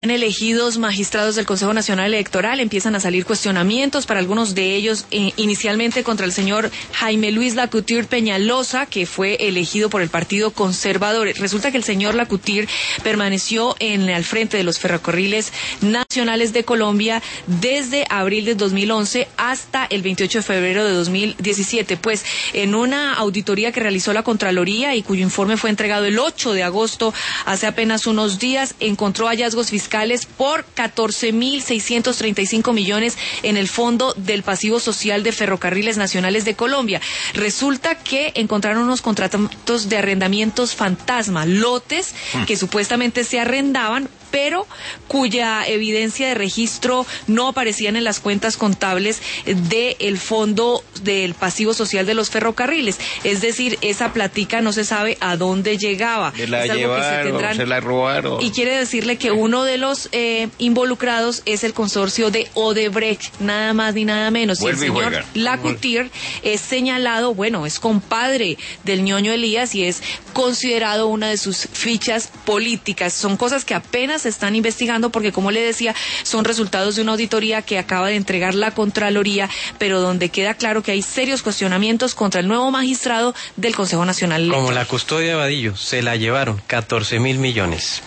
Elegidos magistrados del Consejo Nacional Electoral, empiezan a salir cuestionamientos para algunos de ellos, inicialmente contra el señor Jaime Luis Lacouture Peñalosa, que fue elegido por el Partido Conservador. Resulta que el señor Lacouture permaneció al frente de los ferrocarriles nacionales de Colombia desde abril de 2011 hasta el 28 de febrero de 2017, pues en una auditoría que realizó la Contraloría y cuyo informe fue entregado el 8 de agosto, hace apenas unos días, encontró hallazgos fiscales por 14.635 millones en el Fondo del Pasivo Social de Ferrocarriles Nacionales de Colombia. Resulta que encontraron unos contratos de arrendamientos fantasma, lotes que supuestamente se arrendaban, pero cuya evidencia de registro no aparecían en las cuentas contables del Fondo del Pasivo Social de los Ferrocarriles. Es decir, esa platica no se sabe a dónde llegaba. Se la llevaron, se la robaron. Y quiere decirle que uno de los involucrados es el consorcio de Odebrecht, nada más ni nada menos. Y el señor Lacouture es señalado, es compadre del ñoño Elías y es considerado una de sus fichas políticas. Son cosas que apenas se están investigando porque, como le decía, son resultados de una auditoría que acaba de entregar la Contraloría, pero donde queda claro que hay serios cuestionamientos contra el nuevo magistrado del Consejo Nacional Electoral. Como la custodia de Vadillo, se la llevaron 14.000 millones.